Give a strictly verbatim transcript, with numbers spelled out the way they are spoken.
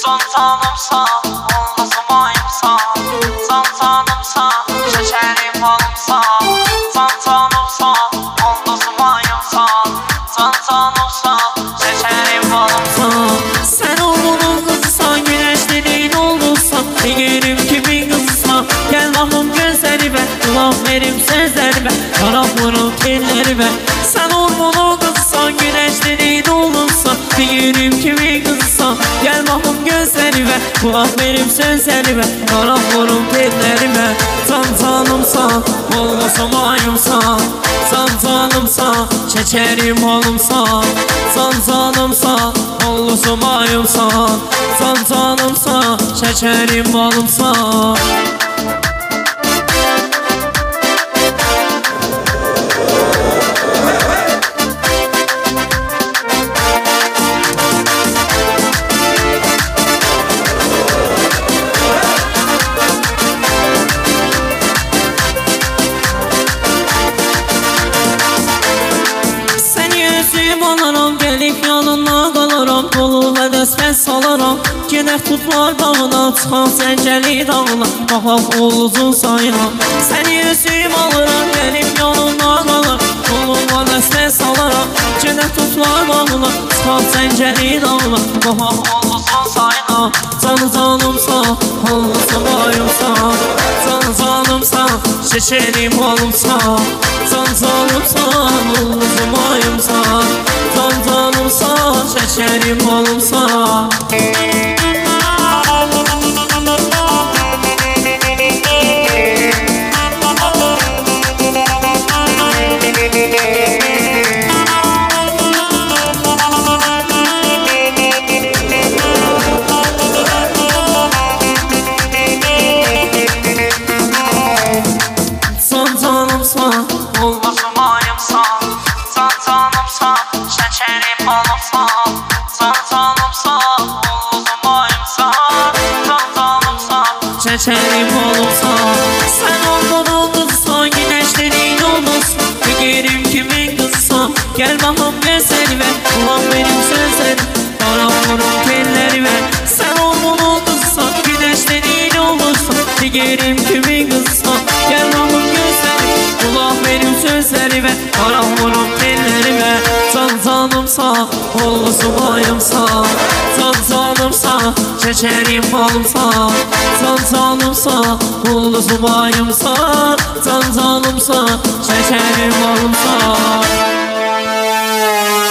Son tanımsa, olmasım ayımsa. Son tanımsa, şekerim balımsa. Son tanımsa, olmasım ayımsa. Son tanımsa, şekerim balımsa. Sen oğlunun kızısan, güneşlerin olduysan, diyelim kimin kızısan. Gel bakım gözlerime, kulak verim sözlerime, yanaklarım tellerime. Sen oğlunun kızısan, güneşlerin olduysan, diyelim kimin kızısan. Gel bakım gözlerime, kulak verim sözlerime, yanaklarım tellerime. San tanımsan, olmasam ayımsan. San tanımsan, şekerim balımsan. San tanımsan, olmasam ayımsan. San tanımsan, şekerim balımsan. Alaram, gelip yanına qalaram. Dolu və dəsməz salaram. Gedək tutlar dağına, çıxam səncəli dağına. Baxaq oluzun sayına. Səni üzüm alıram, gelip yanına qalaram. Dolu və dəsməz salaram. Gedək tutlar dağına, çıxam səncəli dağına. Baxaq oluzun sayına. Canı canımsa, olmasa bayımsa. Canı canımsa, şekerim balımsa. Can canımsa, olmasa bayımsa. Can canımsa, şekerim balımsa. Olmasam ayımsa. San tanımsa, şekerim balımsa. San tanımsa, olmasam ayımsa. San tanımsa, şekerim balımsa. Sen oğlunun kızısan, güneşlerin olmasın. Diyelim kimin kızısan. Gel bakım gözlerime, kulak benim sözlerim, yanaklarım tellerime. Sen oğlunun kızısan, güneşlerin olmasın. Diyelim kimin kızısan. Gel bakım gözlerime, kulak benim sözlerime, yanaklarım tellerime. San tanımsa, olmasam ayımsa. San tanımsa, şekerim balımsa. San tanımsa, olmasam ayımsa. San tanımsa, şekerim balımsa.